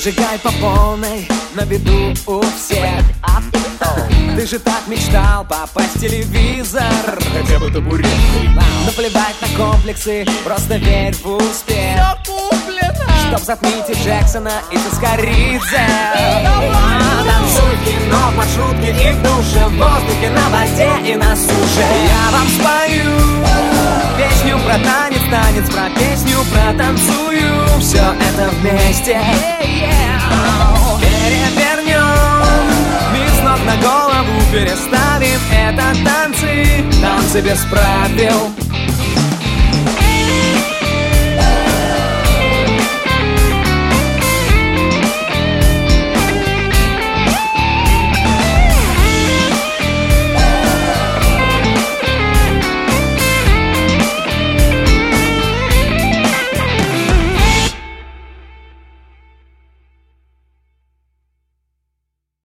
Зажигай по полной, на виду у всех. Ты же так мечтал попасть в телевизор. Хотя бы табурет. Наплевать на комплексы, просто верь в успех. Чтоб затмить и Джексона, и Цискоридзе. Танцуй в кино, в маршрутке и в душе, в воздухе, на воде и на суше. Я вам спою песню про танец, танец про песню, про танцую. Все это вместе перевернем, мир с ног на голову переставим. Это танцы, танцы без правил.